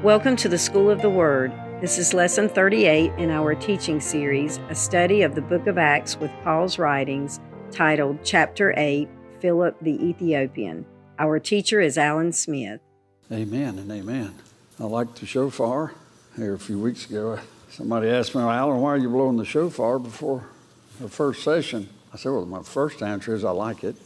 Welcome to the School of the Word. This is Lesson 38 in our teaching series, a study of the book of Acts with Paul's writings, titled Chapter 8, Philip the Ethiopian. Our teacher is Alan Smith. Amen and amen. I like the shofar. Here a few weeks ago, somebody asked me, Alan, why are you blowing the shofar before the first session? I said, well, my first answer is I like it.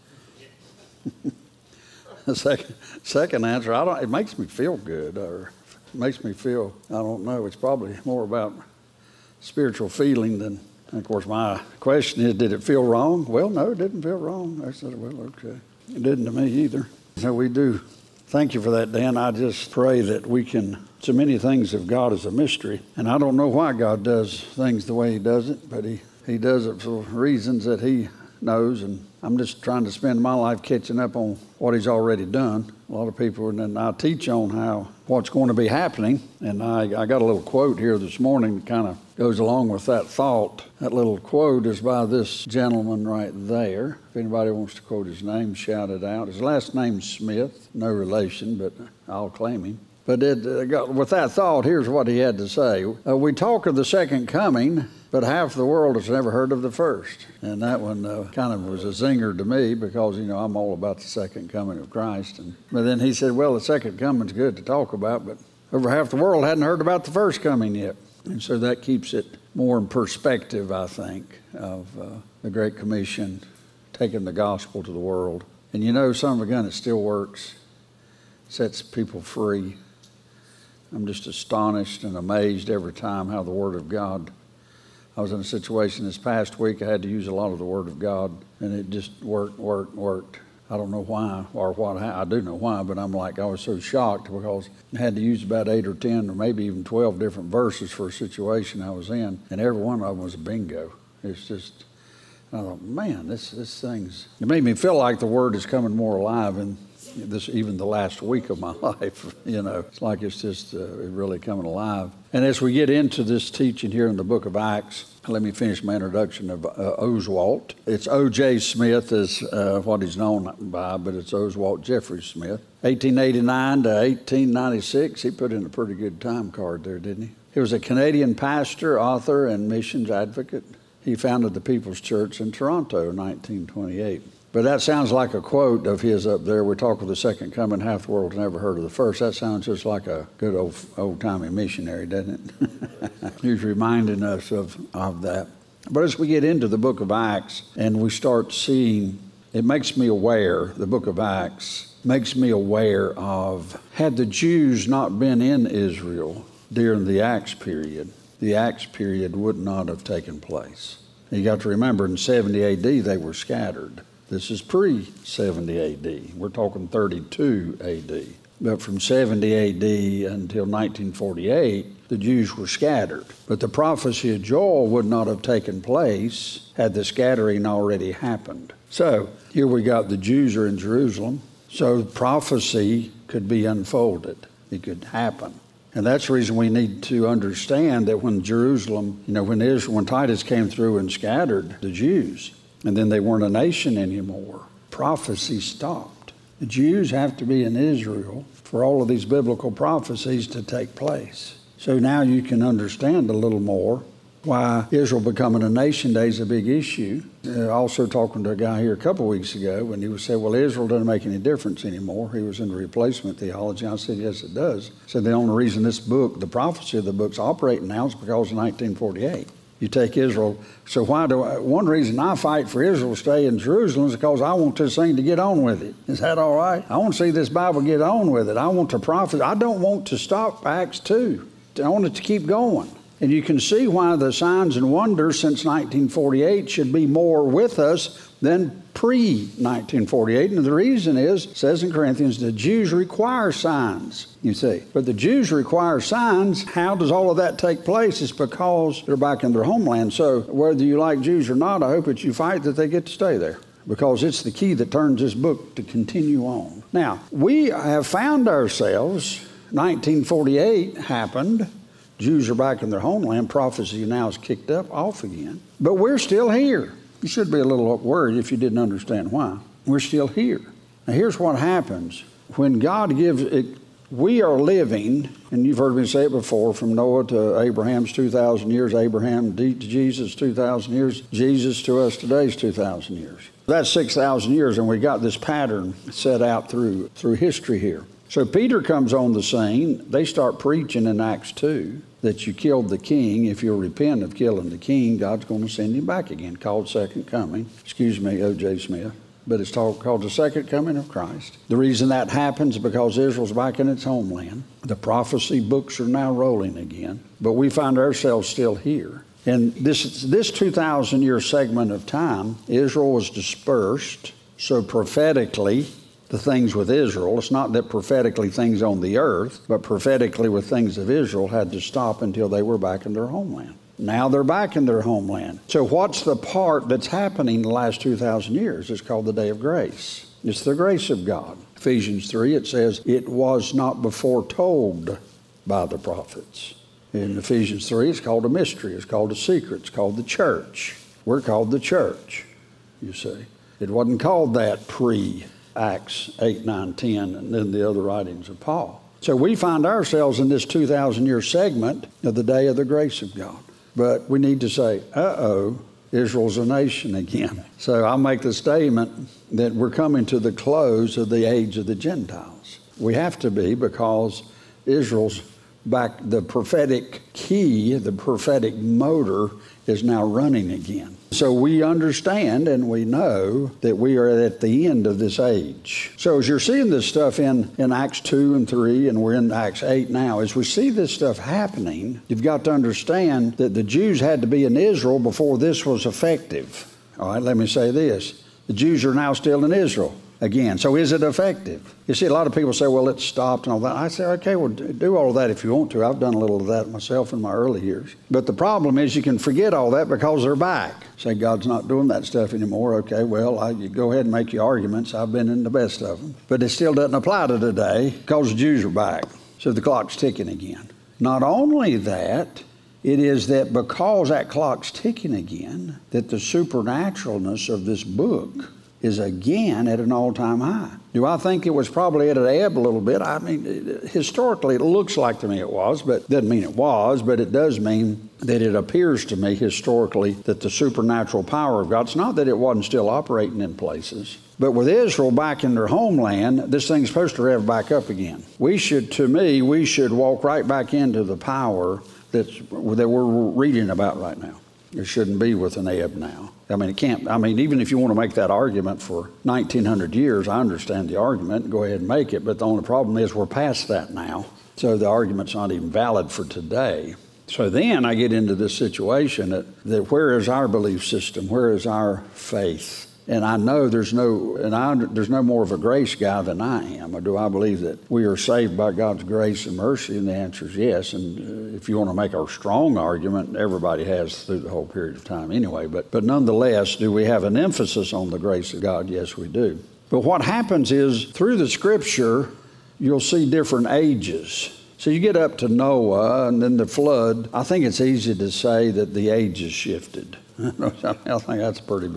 The second answer, it makes me feel good, or it makes me feel, I don't know, it's probably more about spiritual feeling than, and of course, my question is, did it feel wrong? Well, no, it didn't feel wrong. I said, well, okay. It didn't to me either. So we do. Thank you for that, Dan. I just pray that we can, so many things of God is a mystery, and I don't know why God does things the way He does it, but He does it for reasons that He knows, and I'm just trying to spend my life catching up on what He's already done. A lot of people, and then I teach on what's going to be happening, and I got a little quote here this morning that kind of goes along with that thought. That little quote is by this gentleman right there. If anybody wants to quote his name, shout it out. His last name's Smith, no relation, but I'll claim him. But with that thought, here's what he had to say. We talk of the second coming, but half the world has never heard of the first. And that one kind of was a zinger to me because, I'm all about the second coming of Christ. But then he said, well, the second coming's good to talk about, but over half the world hadn't heard about the first coming yet. And so that keeps it more in perspective, I think, of the Great Commission, taking the gospel to the world. And son of a gun, it still works, sets people free. I'm just astonished and amazed every time how the Word of God. I was in a situation this past week, I had to use a lot of the Word of God, and it just worked. I don't know why or what. I do know why, but I was so shocked because I had to use about 8 or 10 or maybe even 12 different verses for a situation I was in, and every one of them was a bingo. It's just, I thought, man, this thing's, it made me feel like the Word is coming more alive in this, even the last week of my life. It's like it's just really coming alive. And as we get into this teaching here in the book of Acts, let me finish my introduction of Oswalt. It's O.J. Smith is what he's known by, but it's Oswalt Jeffrey Smith. 1889 to 1896, he put in a pretty good time card there, didn't he? He was a Canadian pastor, author, and missions advocate. He founded the People's Church in Toronto in 1928. But that sounds like a quote of his up there. We talk of the second coming, half the world never heard of the first. That sounds just like a good old-timey missionary, doesn't it? He's reminding us of that. But as we get into the book of Acts and we start seeing, it makes me aware, the book of Acts makes me aware of, had the Jews not been in Israel during the Acts period would not have taken place. You got to remember, in 70 A.D., they were scattered. This is pre-70 A.D. We're talking 32 A.D. But from 70 A.D. until 1948, the Jews were scattered. But the prophecy of Joel would not have taken place had the scattering already happened. So here we got the Jews are in Jerusalem. So prophecy could be unfolded. It could happen. And that's the reason we need to understand that when Jerusalem, when Titus came through and scattered the Jews, and then they weren't a nation anymore, prophecy stopped. The Jews have to be in Israel for all of these biblical prophecies to take place. So now you can understand a little more why Israel becoming a nation today is a big issue. Also talking to a guy here a couple of weeks ago, and he would say, well, Israel doesn't make any difference anymore. He was in replacement theology. I said, yes, it does. He said, the only reason this book, the prophecy of the book's operating now is because of 1948. You take Israel. So one reason I fight for Israel to stay in Jerusalem is because I want this thing to get on with it. Is that all right? I want to see this Bible get on with it. I want to prophet. I don't want to stop Acts 2. I want it to keep going. And you can see why the signs and wonders since 1948 should be more with us than pre-1948. And the reason is, it says in Corinthians, the Jews require signs, you see. But the Jews require signs. How does all of that take place? It's because they're back in their homeland. So whether you like Jews or not, I hope that you fight that they get to stay there, because it's the key that turns this book to continue on. Now, we have found ourselves, 1948 happened. Jews are back in their homeland. Prophecy now is kicked off again. But we're still here. You should be a little worried if you didn't understand why. We're still here. Now here's what happens. When God gives it, we are living, and you've heard me say it before, from Noah to Abraham's 2,000 years, Abraham to Jesus 2,000 years, Jesus to us today's 2,000 years. That's 6,000 years, and we got this pattern set out through history here. So Peter comes on the scene. They start preaching in Acts 2 that you killed the king. If you'll repent of killing the king, God's going to send him back again, called Second Coming. Excuse me, O.J. Smith. But it's called the Second Coming of Christ. The reason that happens is because Israel's back in its homeland. The prophecy books are now rolling again, but we find ourselves still here. And this 2,000-year segment of time, Israel was dispersed. So prophetically, the things with Israel, it's not that prophetically things on the earth, but prophetically with things of Israel had to stop until they were back in their homeland. Now they're back in their homeland. So what's the part that's happening the last 2,000 years? It's called the day of grace. It's the grace of God. Ephesians 3, it says, it was not before told by the prophets. In Ephesians 3, it's called a mystery. It's called a secret. It's called the church. We're called the church, you see. It wasn't called that pre-Acts 8, 9, 10, and then the other writings of Paul. So we find ourselves in this 2,000-year segment of the day of the grace of God. But we need to say, Israel's a nation again. So I'll make the statement that we're coming to the close of the age of the Gentiles. We have to be, because Israel's back, the prophetic key, the prophetic motor is now running again. So we understand and we know that we are at the end of this age. So as you're seeing this stuff in Acts 2 and 3, and we're in Acts 8 now, as we see this stuff happening, you've got to understand that the Jews had to be in Israel before this was effective. All right, let me say this. The Jews are now still in Israel again. So is it effective? You see, a lot of people say, well, it's stopped and all that. I say, okay, well, do all of that if you want to. I've done a little of that myself in my early years. But the problem is you can forget all that because they're back. Say, God's not doing that stuff anymore. Okay, well, you go ahead and make your arguments. I've been in the best of them. But it still doesn't apply to today because the Jews are back. So the clock's ticking again. Not only that, it is that because that clock's ticking again, that the supernaturalness of this book is again at an all-time high. Do I think it was probably at an ebb a little bit? I mean, historically, it looks like to me it was, but doesn't mean it was, but it does mean that it appears to me historically that the supernatural power of God, it's not that it wasn't still operating in places, but with Israel back in their homeland, this thing's supposed to rev back up again. We should walk right back into the power that we're reading about right now. It shouldn't be with an ebb now. I mean, it can't. I mean, even if you want to make that argument for 1,900 years, I understand the argument. Go ahead and make it. But the only problem is we're past that now. So the argument's not even valid for today. So then I get into this situation that where is our belief system? Where is our faith? And I know there's no more of a grace guy than I am. Or do I believe that we are saved by God's grace and mercy? And the answer is yes. And if you want to make a strong argument, everybody has through the whole period of time anyway. But nonetheless, do we have an emphasis on the grace of God? Yes, we do. But what happens is through the Scripture, you'll see different ages. So you get up to Noah and then the flood. I think it's easy to say that the ages shifted. I think that's a pretty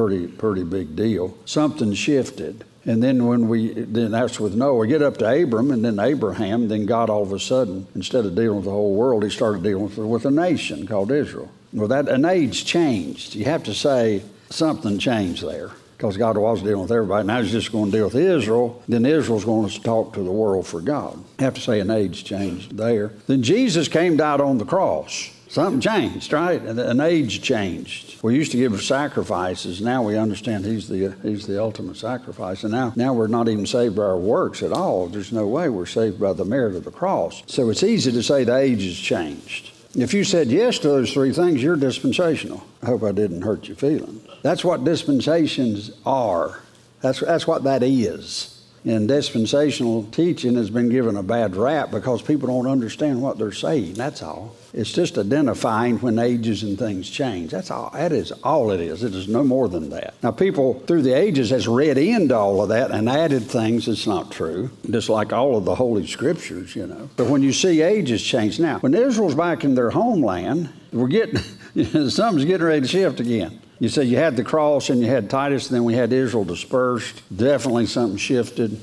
big deal. Something shifted. And then that's with Noah. We get up to Abram and then Abraham, then God all of a sudden, instead of dealing with the whole world, he started dealing with a nation called Israel. Well, an age changed. You have to say something changed there. Because God was dealing with everybody. Now he's just going to deal with Israel. Then Israel's going to talk to the world for God. You have to say an age changed there. Then Jesus came, died on the cross. Something changed, right? An age changed. We used to give sacrifices. Now we understand he's the ultimate sacrifice. And now we're not even saved by our works at all. There's no way we're saved by the merit of the cross. So it's easy to say the age has changed. If you said yes to those three things, you're dispensational. I hope I didn't hurt your feelings. That's what dispensations are. That's what that is. And dispensational teaching has been given a bad rap because people don't understand what they're saying. That's all. It's just identifying when ages and things change. That's all. That is all it is. It is no more than that. Now, people through the ages has read into all of that and added things that's not true, just like all of the Holy Scriptures, you know. But when you see ages change, now, when Israel's back in their homeland, something's getting ready to shift again. You say you had the cross and you had Titus, and then we had Israel dispersed. Definitely something shifted.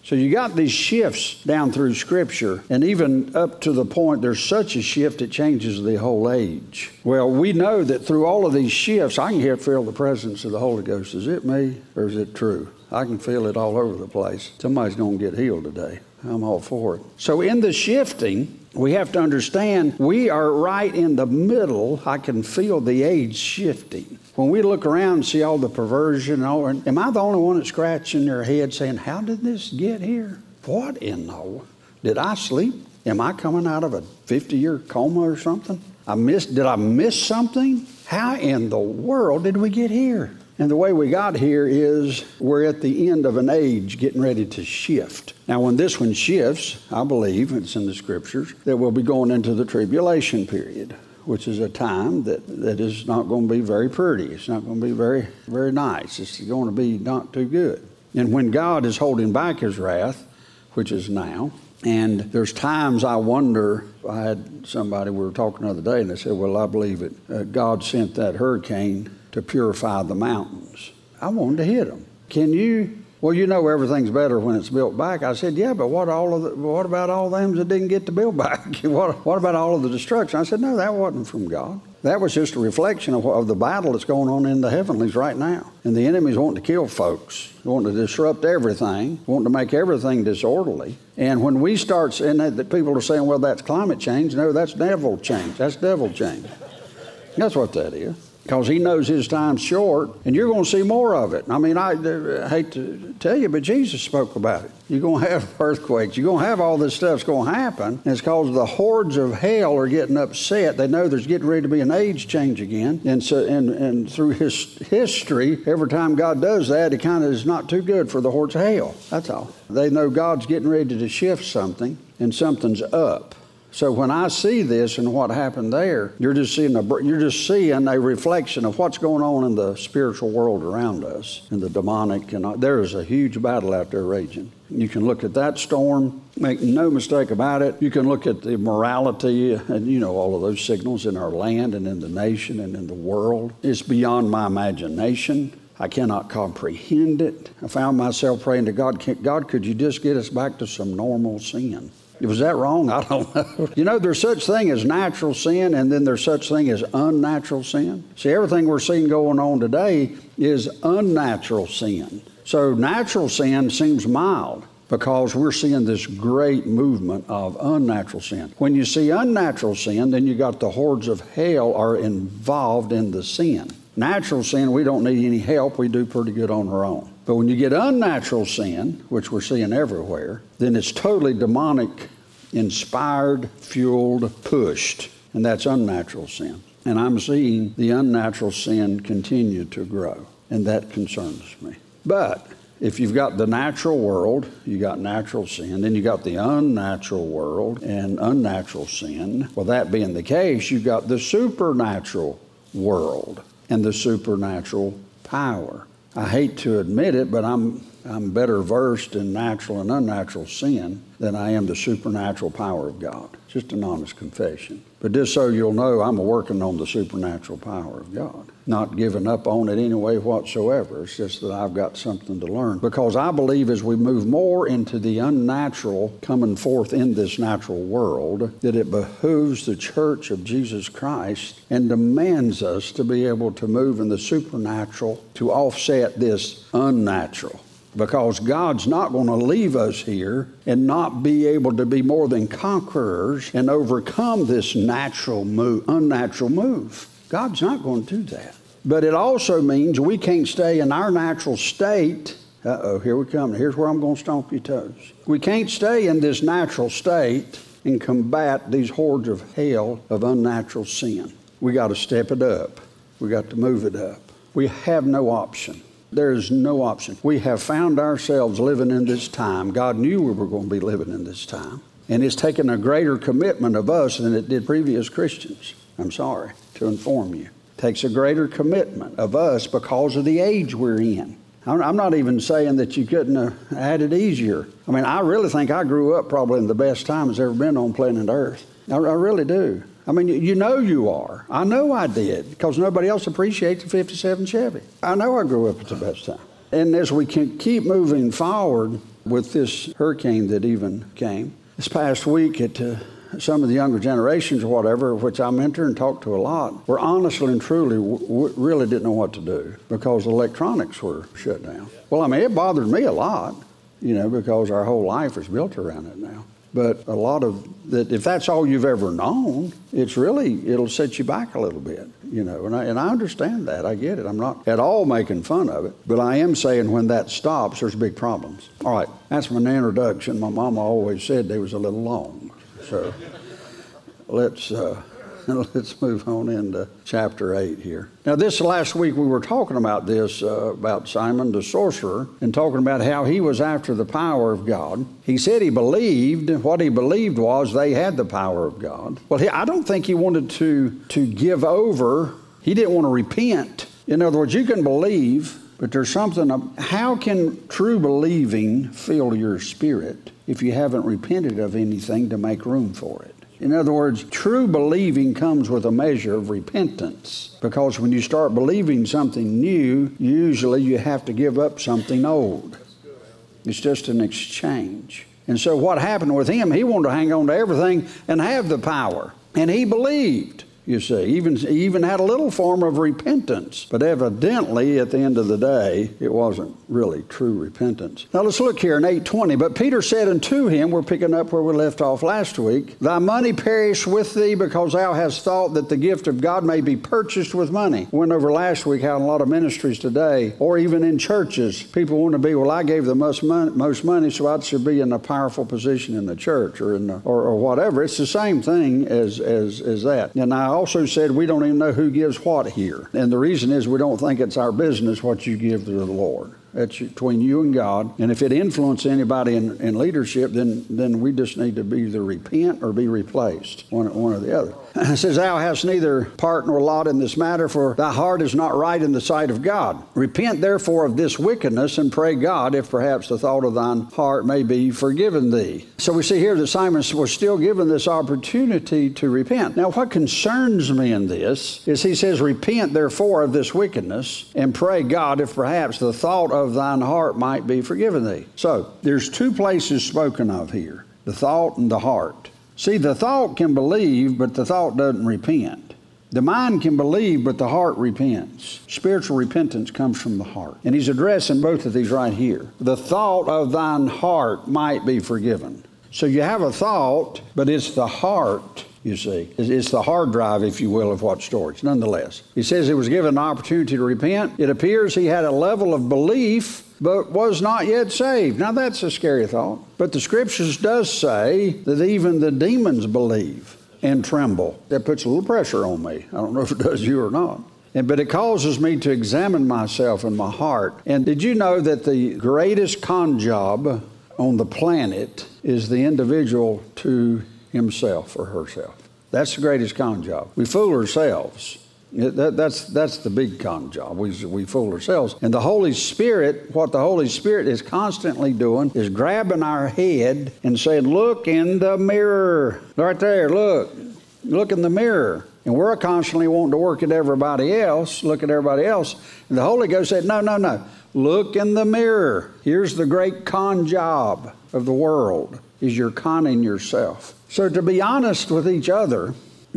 So you got these shifts down through Scripture, and even up to the point there's such a shift it changes the whole age. Well, we know that through all of these shifts, I can feel the presence of the Holy Ghost. Is it me or is it true? I can feel it all over the place. Somebody's going to get healed today. I'm all for it. So in the shifting, we have to understand we are right in the middle. I can feel the age shifting. When we look around and see all the perversion, am I the only one that's scratching their head saying, how did this get here? What in the, did I sleep? Am I coming out of a 50-year coma or something? Did I miss something? How in the world did we get here? And the way we got here is we're at the end of an age getting ready to shift. Now, when this one shifts, I believe, it's in the Scriptures, that we'll be going into the tribulation period, which is a time that is not going to be very pretty. It's not going to be very, very nice. It's going to be not too good. And when God is holding back his wrath, which is now, and there's times I wonder, I had somebody, we were talking the other day, and they said, well, I believe it. God sent that hurricane to purify the mountains. I wanted to hit them. Can you? Well, you know everything's better when it's built back. I said, yeah, but what about all them that didn't get to build back? what about all of the destruction? I said, no, that wasn't from God. That was just a reflection of the battle that's going on in the heavenlies right now. And the enemy's wanting to kill folks, wanting to disrupt everything, wanting to make everything disorderly. And when we start, and that people are saying, well, that's climate change. No, that's devil change. That's devil change. That's what that is. Because he knows his time's short, and you're going to see more of it. I mean, I hate to tell you, but Jesus spoke about it. You're going to have earthquakes. You're going to have all this stuff's going to happen. And it's because the hordes of hell are getting upset. They know there's getting ready to be an age change again. And so, and through his history, every time God does that, it kind of is not too good for the hordes of hell. That's all. They know God's getting ready to shift something, and something's up. So when I see this and what happened there, you're just seeing a reflection of what's going on in the spiritual world around us, and the demonic. And there is a huge battle out there raging. You can look at that storm, make no mistake about it. You can look at the morality and all of those signals in our land and in the nation and in the world. It's beyond my imagination. I cannot comprehend it. I found myself praying to God, God, could you just get us back to some normal sin? Was that wrong? I don't know. There's such thing as natural sin, and then there's such thing as unnatural sin. See, everything we're seeing going on today is unnatural sin. So natural sin seems mild because we're seeing this great movement of unnatural sin. When you see unnatural sin, then you got the hordes of hell are involved in the sin. Natural sin, we don't need any help. We do pretty good on our own. But when you get unnatural sin, which we're seeing everywhere, then it's totally demonic, inspired, fueled, pushed. And that's unnatural sin. And I'm seeing the unnatural sin continue to grow. And that concerns me. But if you've got the natural world, you got natural sin, then you got the unnatural world and unnatural sin. Well, that being the case, you've got the supernatural world and the supernatural power. I hate to admit it, but I'm better versed in natural and unnatural sin than I am the supernatural power of God. Just an honest confession. But just so you'll know, I'm working on the supernatural power of God. Not giving up on it any way whatsoever. It's just that I've got something to learn. Because I believe as we move more into the unnatural coming forth in this natural world, that it behooves the Church of Jesus Christ and demands us to be able to move in the supernatural to offset this unnatural. Because God's not going to leave us here and not be able to be more than conquerors and overcome this unnatural move. God's not going to do that. But it also means we can't stay in our natural state. Here we come. Here's where I'm going to stomp your toes. We can't stay in this natural state and combat these hordes of hell of unnatural sin. We got to step it up. We got to move it up. We have no option. There is no option. We have found ourselves living in this time. God knew we were going to be living in this time. And it's taken a greater commitment of us than it did previous Christians. I'm sorry to inform you. It takes a greater commitment of us because of the age we're in. I'm not even saying that you couldn't have had it easier. I mean, I really think I grew up probably in the best time that's ever been on planet Earth. I really do. I mean, you are. I know I did, because nobody else appreciates the 57 Chevy. I know I grew up at the best time. And as we can keep moving forward, with this hurricane that even came this past week at some of the younger generations or whatever, which I mentor and talk to a lot, were honestly and truly really didn't know what to do because electronics were shut down. Well, I mean, it bothered me a lot, because our whole life is built around it now. But a lot of that, if that's all you've ever known, it'll set you back a little bit, and I understand that. I get it. I'm not at all making fun of it, but I am saying when that stops, there's big problems. All right, that's my introduction. My mama always said they was a little long. So let's move on into chapter 8 here. Now, this last week we were talking about this, about Simon the sorcerer, and talking about how he was after the power of God. He said he believed, what he believed was they had the power of God. Well, I don't think he wanted to give over. He didn't want to repent. In other words, you can believe, but there's something, how can true believing fill your spirit if you haven't repented of anything to make room for it? In other words, true believing comes with a measure of repentance, because when you start believing something new, usually you have to give up something old. It's just an exchange. And so what happened with him, he wanted to hang on to everything and have the power. And he believed. You see, he even had a little form of repentance. But evidently, at the end of the day, it wasn't really true repentance. Now let's look here in 8:20. But Peter said unto him, we're picking up where we left off last week, thy money perish with thee, because thou hast thought that the gift of God may be purchased with money. We went over last week how in a lot of ministries today, or even in churches, people want to be, well, I gave the most money, so I should be in a powerful position in the church or or whatever. It's the same thing as that. And I also said we don't even know who gives what here. And the reason is we don't think it's our business what you give to the Lord. That's between you and God. And if it influences anybody in leadership, then we just need to be either repent or be replaced, one or the other. It says, thou hast neither part nor lot in this matter, for thy heart is not right in the sight of God. Repent therefore of this wickedness, and pray God, if perhaps the thought of thine heart may be forgiven thee. So we see here that Simon was still given this opportunity to repent. Now what concerns me in this is he says, repent therefore of this wickedness, and pray God, if perhaps the thought of thine heart might be forgiven thee. So there's two places spoken of here, the thought and the heart. See, the thought can believe, but the thought doesn't repent. The mind can believe, but the heart repents. Spiritual repentance comes from the heart. And he's addressing both of these right here. The thought of thine heart might be forgiven. So you have a thought, but it's the heart, you see. It's the hard drive, if you will, of what storage, nonetheless. He says he was given an opportunity to repent. It appears he had a level of belief, but was not yet saved. Now that's a scary thought. But the scriptures does say that even the demons believe and tremble. That puts a little pressure on me. I don't know if it does you or not. But it causes me to examine myself and my heart. And did you know that the greatest con job on the planet is the individual to himself or herself? That's the greatest con job. We fool ourselves. That's the big con job. We fool ourselves. And the Holy Spirit, what the Holy Spirit is constantly doing is grabbing our head and saying, look in the mirror. Right there, look in the mirror. And we're constantly wanting to look at everybody else. And the Holy Ghost said, no. Look in the mirror. Here's the great con job of the world, is you're conning yourself. So to be honest with each other,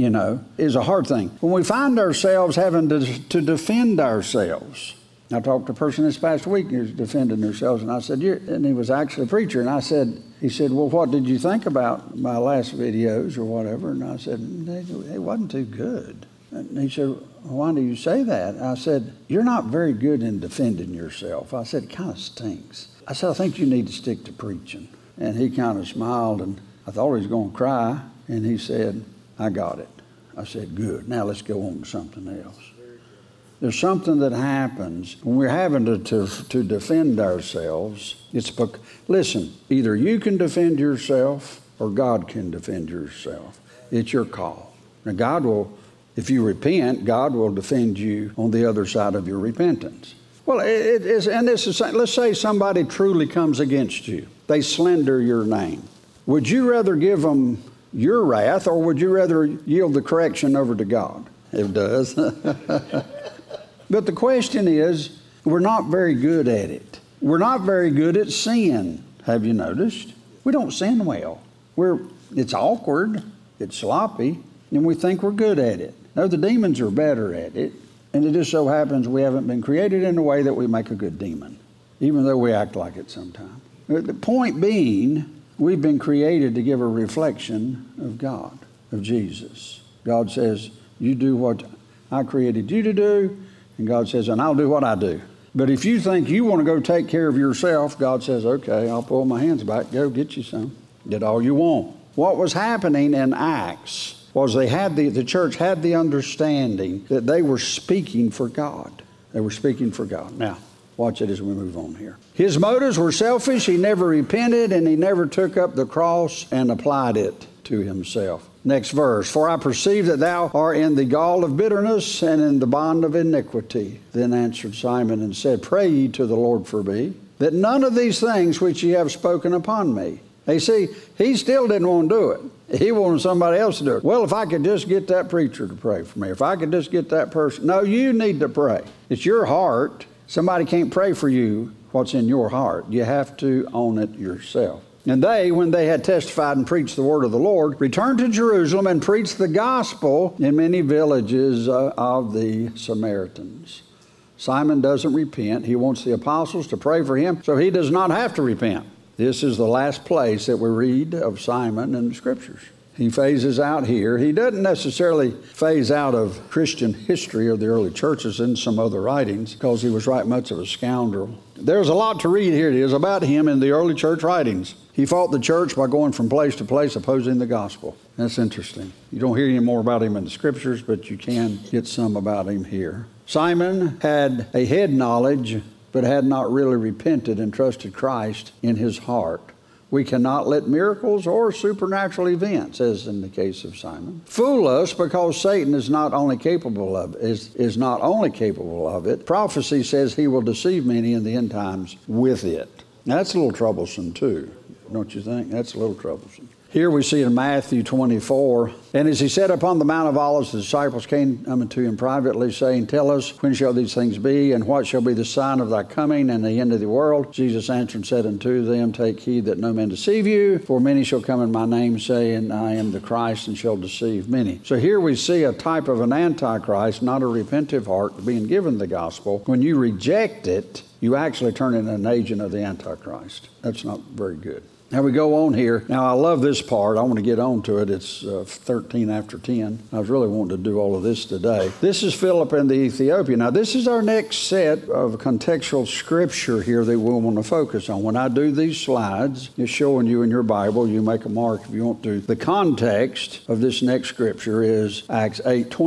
is a hard thing. When we find ourselves having to defend ourselves. I talked to a person this past week who was defending themselves, and I said, and he was actually a preacher, and he said, well, what did you think about my last videos or whatever? And I said, it wasn't too good. And he said, why do you say that? I said, you're not very good in defending yourself. I said, it kind of stinks. I said, I think you need to stick to preaching. And he kind of smiled, and I thought he was going to cry, and he said, I got it. I said, good. Now let's go on to something else. There's something that happens when we're having to defend ourselves. Listen, either you can defend yourself or God can defend yourself. It's your call. Now God will, if you repent, God will defend you on the other side of your repentance. Well, let's say somebody truly comes against you. They slander your name. Would you rather give them your wrath, or would you rather yield the correction over to God? It does. But the question is, we're not very good at it. We're not very good at sin. Have you noticed? We don't sin well. It's awkward, it's sloppy, and we think we're good at it. No, the demons are better at it, and it just so happens we haven't been created in a way that we make a good demon, even though we act like it sometimes. The point being, we've been created to give a reflection of God, of Jesus. God says, you do what I created you to do, and God says, and I'll do what I do. But if you think you want to go take care of yourself, God says, okay, I'll pull my hands back, go get you some. Get all you want. What was happening in Acts was the church had the understanding that they were speaking for God. They were speaking for God. Now, watch it as we move on here. His motives were selfish. He never repented, and he never took up the cross and applied it to himself. Next verse. For I perceive that thou art in the gall of bitterness and in the bond of iniquity. Then answered Simon and said, Pray ye to the Lord for me, that none of these things which ye have spoken upon me. You see, he still didn't want to do it. He wanted somebody else to do it. Well, if I could just get that preacher to pray for me, if I could just get that person. No, you need to pray. It's your heart. Somebody can't pray for you what's in your heart. You have to own it yourself. And they, when they had testified and preached the word of the Lord, returned to Jerusalem and preached the gospel in many villages of the Samaritans. Simon doesn't repent. He wants the apostles to pray for him so he does not have to repent. This is the last place that we read of Simon in the Scriptures. He phases out here. He doesn't necessarily phase out of Christian history of the early churches in some other writings because he was right much of a scoundrel. There's a lot to read here. It is about him in the early church writings. He fought the church by going from place to place opposing the gospel. That's interesting. You don't hear any more about him in the Scriptures, but you can get some about him here. Simon had a head knowledge, but had not really repented and trusted Christ in his heart. We cannot let miracles or supernatural events, as in the case of Simon, fool us, because Satan is not only capable of it. Prophecy says he will deceive many in the end times with it. Now, that's a little troublesome too, don't you think? That's a little troublesome. Here we see in Matthew 24, and as he sat upon the Mount of Olives, the disciples came unto him privately, saying, Tell us, when shall these things be, and what shall be the sign of thy coming and the end of the world? Jesus answered and said unto them, Take heed that no man deceive you, for many shall come in my name, saying, I am the Christ, and shall deceive many. So here we see a type of an antichrist, not a repentive heart, being given the gospel. When you reject it, you actually turn into an agent of the Antichrist. That's not very good. Now we go on here. Now I love this part. I want to get on to it. It's 13 after 10. I was really wanting to do all of this today. This is Philip and the Ethiopian. Now this is our next set of contextual scripture here that we'll want to focus on. When I do these slides, it's showing you in your Bible. You make a mark if you want to. The context of this next scripture is Acts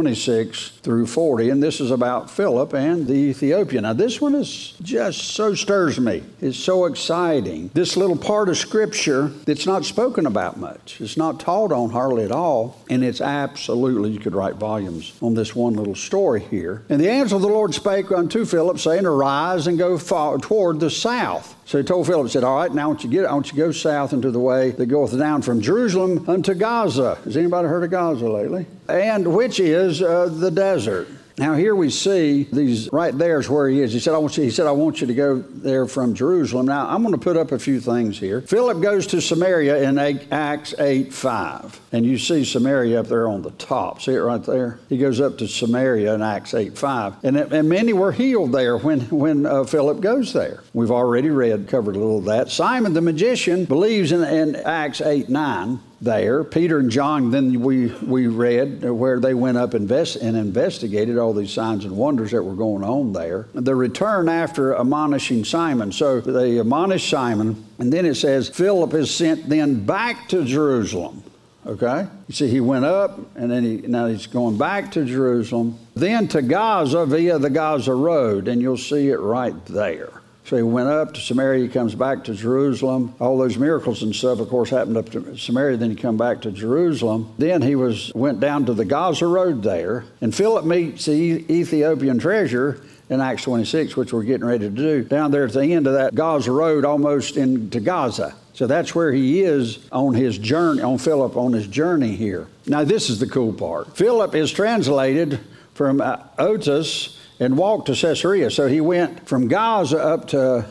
8:26 through 40. And this is about Philip and the Ethiopian. Now this one is just so stirs me. It's so exciting. This little part of scripture that's not spoken about much. It's not taught on hardly at all. And it's absolutely, you could write volumes on this one little story here. And the angel of the Lord spake unto Philip, saying, Arise and go toward the south. So he told Philip, said, all right, now I want you to go south into the way that goeth down from Jerusalem unto Gaza. Has anybody heard of Gaza lately? And which is the desert. Now here we see these, right there is where he is. He said, I want you to go there from Jerusalem. Now I'm going to put up a few things here. Philip goes to Samaria in Acts 8:5. And you see Samaria up there on the top. See it right there? He goes up to Samaria in Acts 8:5. And many were healed there when Philip goes there. We've already covered a little of that. Simon the magician believes in Acts 8:9. There, Peter and John, then we read where they went up and investigated all these signs and wonders that were going on there. The return after admonishing Simon. So they admonish Simon, and then it says Philip is sent then back to Jerusalem. Okay? You see, he went up, and then now he's going back to Jerusalem. Then to Gaza via the Gaza Road, and you'll see it right there. So he went up to Samaria, he comes back to Jerusalem. All those miracles and stuff, of course, happened up to Samaria. Then he come back to Jerusalem. Then he went down to the Gaza Road there. And Philip meets the Ethiopian treasurer in Acts 26, which we're getting ready to do, down there at the end of that Gaza Road, almost into Gaza. So that's where he is on his journey, on his journey here. Now this is the cool part. Philip is translated from Otis and walked to Caesarea. So he went from Gaza up to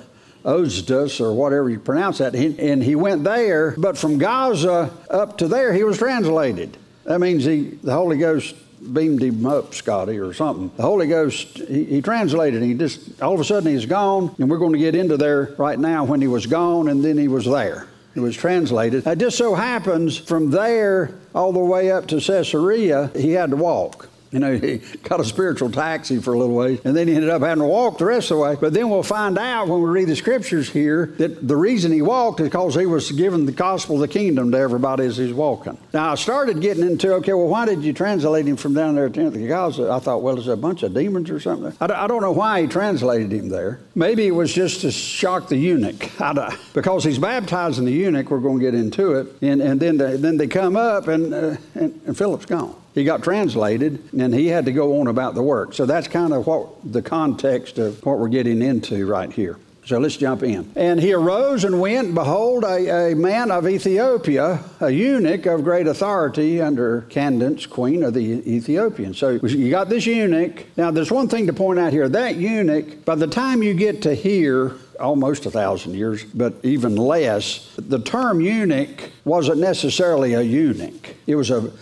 Ozdus, or whatever you pronounce that, and he went there, but from Gaza up to there, he was translated. That means the Holy Ghost beamed him up, Scotty, or something. The Holy Ghost, he translated, he just, all of a sudden he's gone, and we're going to get into there right now when he was gone, and then he was there. It was translated. It just so happens from there all the way up to Caesarea, he had to walk. You know, he got a spiritual taxi for a little ways, and then he ended up having to walk the rest of the way. But then we'll find out when we read the scriptures here that the reason he walked is because he was giving the gospel of the kingdom to everybody as he's walking. Now, I started getting into, okay, well, why did you translate him from down there at 10th of Gaza? I thought, well, is it a bunch of demons or something? I don't know why he translated him there. Maybe it was just to shock the eunuch. Because he's baptizing the eunuch, we're going to get into it. And then they come up, and Philip's gone. He got translated, and he had to go on about the work. So that's kind of what the context of what we're getting into right here. So let's jump in. And he arose and went, behold, a man of Ethiopia, a eunuch of great authority under Candace, queen of the Ethiopians. So you got this eunuch. Now, there's one thing to point out here. That eunuch, by the time you get to here, almost 1,000 years, but even less, the term eunuch wasn't necessarily a eunuch. It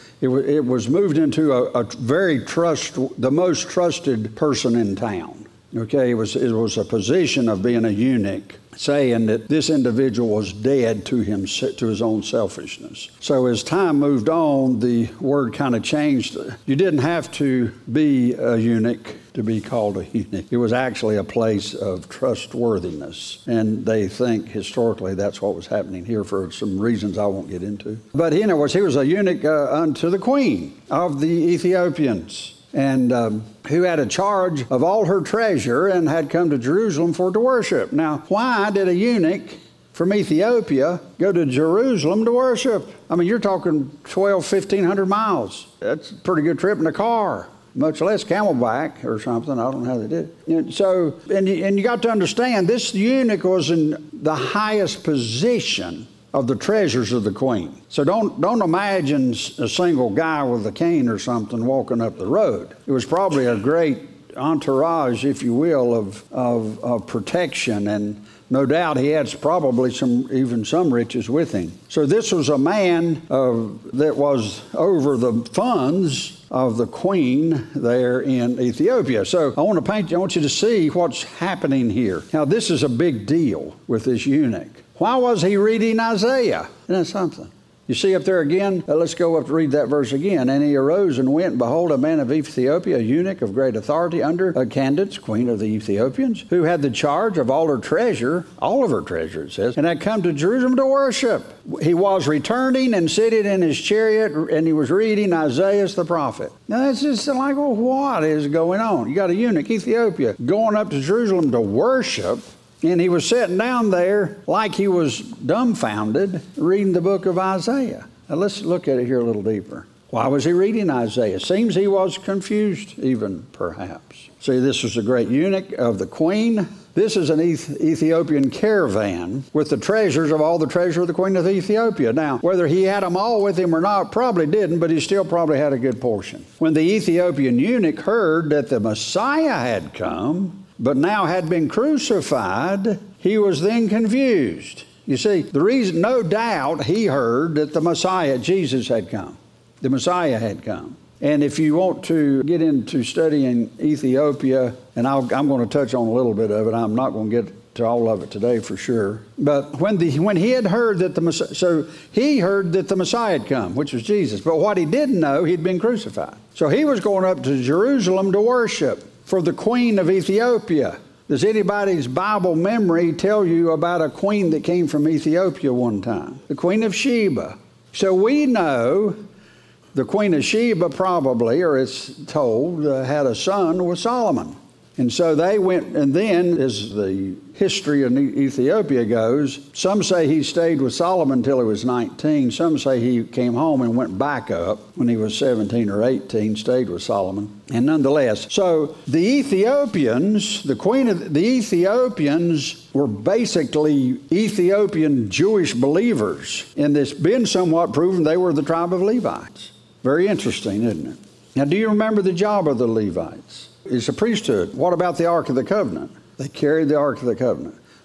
was moved into a very the most trusted person in town. Okay, it was a position of being a eunuch, saying that this individual was dead to his own selfishness. So as time moved on, the word kind of changed. You didn't have to be a eunuch to be called a eunuch. It was actually a place of trustworthiness. And they think historically that's what was happening here for some reasons I won't get into. But he was a eunuch unto the queen of the Ethiopians, and who had a charge of all her treasure and had come to Jerusalem for to worship. Now, why did a eunuch from Ethiopia go to Jerusalem to worship? I mean, you're talking 1,500 miles. That's a pretty good trip in a car, much less camelback or something. I don't know how they did it. So, and you got to understand, this eunuch was in the highest position of the treasures of the queen. So don't imagine a single guy with a cane or something walking up the road. It was probably a great entourage, if you will, of protection, and no doubt he had probably even some riches with him. So this was a man that was over the funds of the queen there in Ethiopia. So I want you to see what's happening here. Now, this is a big deal with this eunuch. Why was he reading Isaiah? Isn't that something? You see up there again? Let's go up to read that verse again. And he arose and went, and behold, a man of Ethiopia, a eunuch of great authority under Candace, queen of the Ethiopians, who had the charge of all of her treasure, it says, and had come to Jerusalem to worship. He was returning and sitting in his chariot, and he was reading Isaiah the prophet. Now that's just like, well, what is going on? You got a eunuch, Ethiopia, going up to Jerusalem to worship. And he was sitting down there like he was dumbfounded, reading the book of Isaiah. Now let's look at it here a little deeper. Why was he reading Isaiah? Seems he was confused even, perhaps. See, this was a great eunuch of the queen. This is an Ethiopian caravan with the treasures of all the treasure of the queen of Ethiopia. Now, whether he had them all with him or not, probably didn't, but he still probably had a good portion. When the Ethiopian eunuch heard that the Messiah had come, but now had been crucified, he was then confused. You see, the reason, no doubt, he heard that the Messiah, Jesus, had come. The Messiah had come. And if you want to get into studying Ethiopia, and I'm going to touch on a little bit of it, I'm not going to get to all of it today for sure. But when he had heard that the Messiah, so he heard that the Messiah had come, which was Jesus. But what he didn't know, he'd been crucified. So he was going up to Jerusalem to worship for the queen of Ethiopia. Does anybody's Bible memory tell you about a queen that came from Ethiopia one time? The Queen of Sheba. So we know the Queen of Sheba probably, or it's told, had a son with Solomon. And so they went, and then, as the history of Ethiopia goes, some say he stayed with Solomon until he was 19. Some say he came home and went back up when he was 17 or 18, stayed with Solomon. And nonetheless, so the Ethiopians, the queen of the Ethiopians were basically Ethiopian Jewish believers. And it's been somewhat proven they were the tribe of Levites. Very interesting, isn't it? Now, do you remember the job of the Levites? It's a priesthood. What about the Ark of the Covenant? They carried the Ark of the Covenant.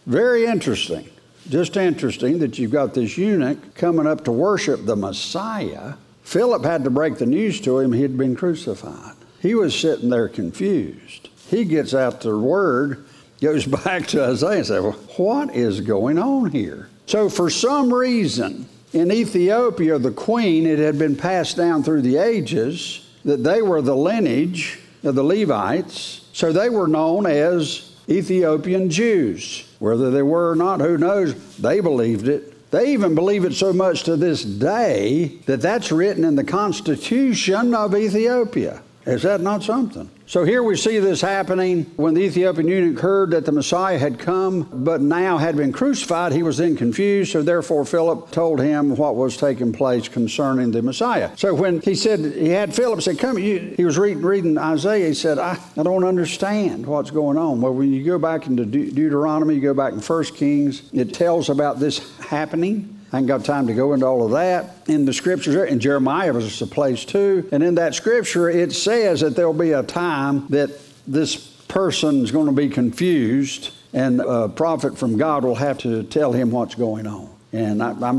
Very interesting. Just interesting that you've got this eunuch coming up to worship the Messiah. Philip had to break the news to him he had been crucified. He was sitting there confused. He gets out the word, goes back to Isaiah and says, well, what is going on here? So for some reason, in Ethiopia, the queen, it had been passed down through the ages that they were the lineage of the Levites. So they were known as Ethiopian Jews. Whether they were or not, who knows? They believed it. They even believe it so much to this day that that's written in the Constitution of Ethiopia. Is that not something? So here we see this happening when the Ethiopian eunuch heard that the Messiah had come, but now had been crucified. He was then confused, so therefore Philip told him what was taking place concerning the Messiah. So when he said, he had Philip say, come, he was reading Isaiah, he said, I don't understand what's going on. Well, when you go back into Deuteronomy, you go back in 1 Kings, it tells about this happening. I ain't got time to go into all of that. In the scriptures, and Jeremiah was a place too. And in that scripture, it says that there'll be a time that this person is going to be confused, and a prophet from God will have to tell him what's going on. And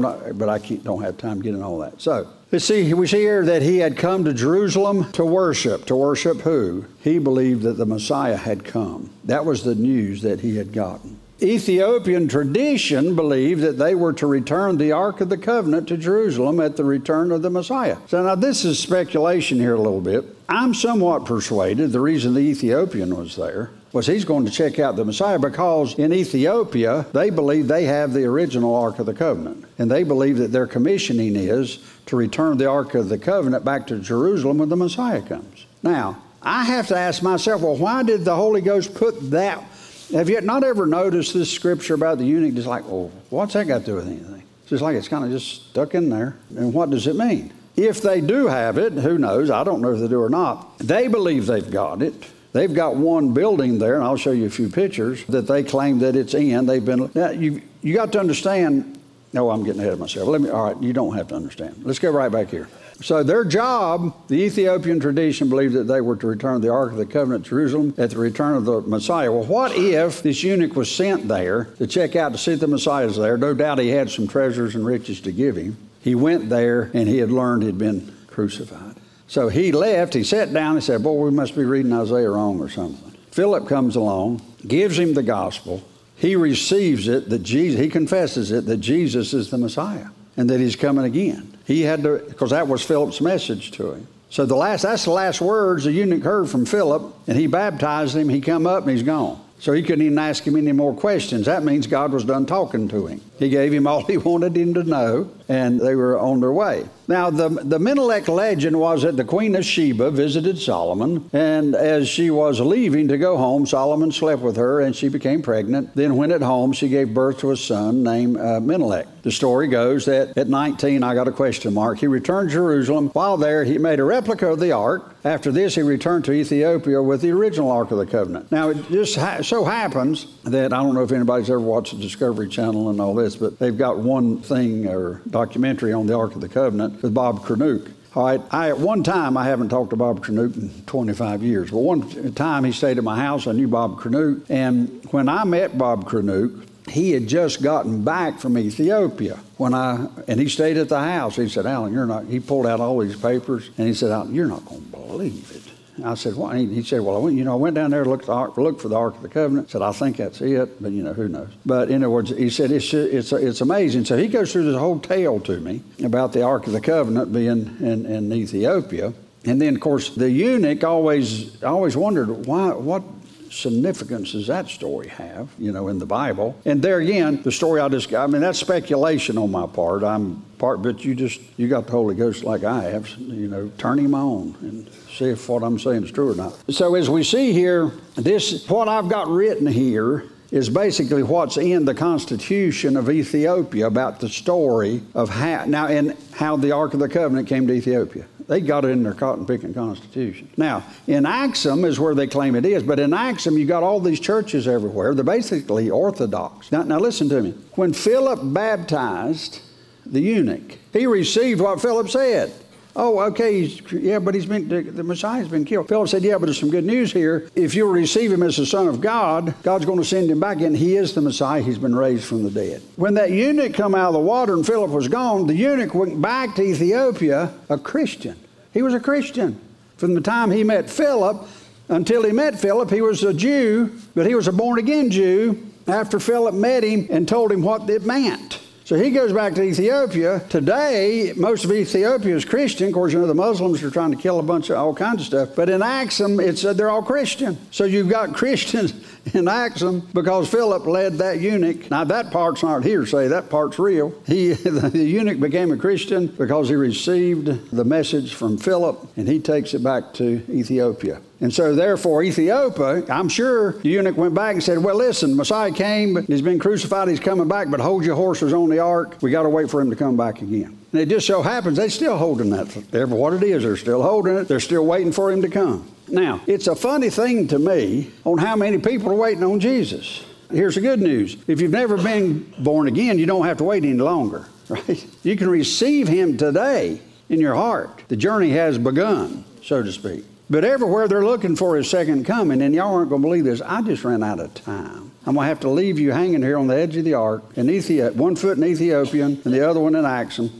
don't have time to get into all that. So we see here that he had come to Jerusalem to worship. To worship who? He believed that the Messiah had come. That was the news that he had gotten. Ethiopian tradition believed that they were to return the Ark of the Covenant to Jerusalem at the return of the Messiah. So now this is speculation here a little bit. I'm somewhat persuaded the reason the Ethiopian was there was he's going to check out the Messiah, because in Ethiopia, they believe they have the original Ark of the Covenant. And they believe that their commissioning is to return the Ark of the Covenant back to Jerusalem when the Messiah comes. Now, I have to ask myself, well, why did the Holy Ghost put that? Have you not ever noticed this scripture about the eunuch? Just like, oh, what's that got to do with anything? It's just like it's kind of just stuck in there. And what does it mean? If they do have it, who knows? I don't know if they do or not. They believe they've got it. They've got one building there, and I'll show you a few pictures that they claim that it's in. They've been. Now, you got to understand. No, I'm getting ahead of myself. All right, you don't have to understand. Let's go right back here. So their job, the Ethiopian tradition believed that they were to return the Ark of the Covenant to Jerusalem at the return of the Messiah. Well, what if this eunuch was sent there to check out to see if the Messiah's there? No doubt he had some treasures and riches to give him. He went there and he had learned he'd been crucified. So he left, he sat down and said, boy, we must be reading Isaiah wrong or something. Philip comes along, gives him the gospel. He receives it, he confesses it, that Jesus is the Messiah and that he's coming again. He had to, because that was Philip's message to him. So that's the last words the eunuch heard from Philip, and he baptized him. He come up and he's gone. So he couldn't even ask him any more questions. That means God was done talking to him. He gave him all he wanted him to know, and they were on their way. Now, the Menelik legend was that the Queen of Sheba visited Solomon, and as she was leaving to go home, Solomon slept with her, and she became pregnant. Then when at home, she gave birth to a son named Menelik. The story goes that at 19, I got a question mark, he returned to Jerusalem. While there, he made a replica of the ark. After this, he returned to Ethiopia with the original Ark of the Covenant. Now, it just so happens that, I don't know if anybody's ever watched the Discovery Channel and all this, but they've got one thing or documentary on the Ark of the Covenant with Bob Cranuk. All right, at one time, I haven't talked to Bob Cranuk in 25 years, but one time he stayed at my house. I knew Bob Cranuk, and when I met Bob Cranuk, he had just gotten back from Ethiopia. And he stayed at the house. He said, Alan, he pulled out all these papers, and he said, Alan, you're not going to believe it. I said, what? He said, well, I went down there to look for the Ark of the Covenant. I said, I think that's it, but who knows? But in other words, he said, it's amazing. So he goes through this whole tale to me about the Ark of the Covenant being in Ethiopia. And then, of course, the eunuch always wondered, what significance does that story have, in the Bible? And there again, the story that's speculation on my part. But you got the Holy Ghost like I have, turn him on and see if what I'm saying is true or not. So as we see here, what I've got written here is basically what's in the Constitution of Ethiopia about the story of how the Ark of the Covenant came to Ethiopia. They got it in their cotton-picking constitution. Now, in Axum is where they claim it is, but in Axum, you got all these churches everywhere. They're basically Orthodox. Now listen to me. When Philip baptized the eunuch, he received what Philip said. Oh, okay, but the Messiah's been killed. Philip said, yeah, but there's some good news here. If you'll receive him as the Son of God, God's going to send him back, and he is the Messiah. He's been raised from the dead. When that eunuch come out of the water and Philip was gone, the eunuch went back to Ethiopia a Christian. He was a Christian. From the time he met Philip until he met Philip, he was a Jew, but he was a born-again Jew after Philip met him and told him what it meant. So he goes back to Ethiopia. Today, most of Ethiopia is Christian. Of course, the Muslims are trying to kill a bunch of all kinds of stuff. But in Axum, they're all Christian. So you've got Christians in Axum because Philip led that eunuch. Now, that part's not hearsay. That part's real. The eunuch became a Christian because he received the message from Philip, and he takes it back to Ethiopia. And so, therefore, Ethiopia, I'm sure the eunuch went back and said, well, listen, Messiah came, but he's been crucified, he's coming back, but hold your horses on the ark. We got to wait for him to come back again. And it just so happens they're still holding that. Whatever what it is, they're still holding it. They're still waiting for him to come. Now, it's a funny thing to me on how many people are waiting on Jesus. Here's the good news. If you've never been born again, you don't have to wait any longer, right? You can receive him today in your heart. The journey has begun, so to speak. But everywhere they're looking for his second coming, and y'all aren't going to believe this, I just ran out of time. I'm going to have to leave you hanging here on the edge of the ark, in one foot in Ethiopian and the other one in Axum,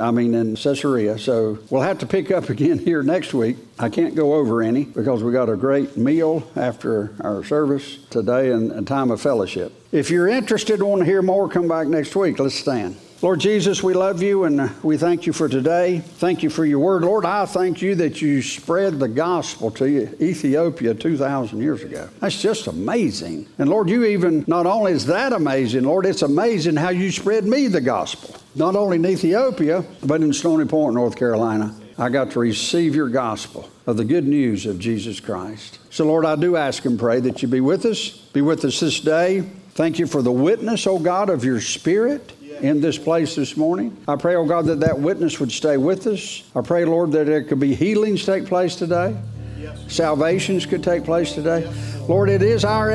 in Caesarea. So we'll have to pick up again here next week. I can't go over any because we got a great meal after our service today and a time of fellowship. If you're interested and want to hear more, come back next week. Let's stand. Lord Jesus, we love you and we thank you for today. Thank you for your word. Lord, I thank you that you spread the gospel to Ethiopia 2,000 years ago. That's just amazing. And Lord, you even, not only is that amazing, Lord, it's amazing how you spread me the gospel. Not only in Ethiopia, but in Stony Point, North Carolina. I got to receive your gospel of the good news of Jesus Christ. So Lord, I do ask and pray that you be with us this day. Thank you for the witness, oh God, of your Spirit in this place this morning. I pray, oh God, that witness would stay with us. I pray, Lord, that there could be healings take place today. Yes. Salvations could take place today. Yes. Lord, it is our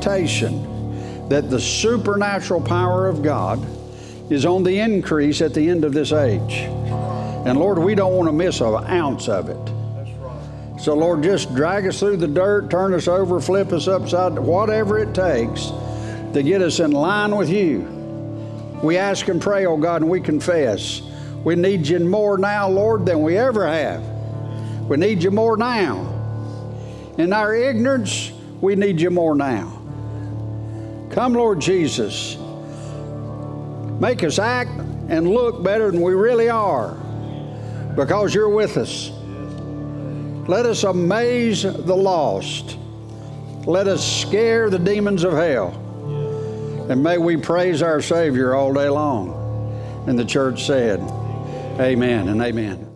expectation that the supernatural power of God is on the increase at the end of this age. And Lord, we don't want to miss an ounce of it. That's right. So Lord, just drag us through the dirt, turn us over, flip us upside, whatever it takes to get us in line with you. We ask and pray, oh God, and we confess. We need you more now, Lord, than we ever have. We need you more now. In our ignorance, we need you more now. Come, Lord Jesus. Make us act and look better than we really are because you're with us. Let us amaze the lost. Let us scare the demons of hell. And may we praise our Savior all day long. And the church said, amen and amen.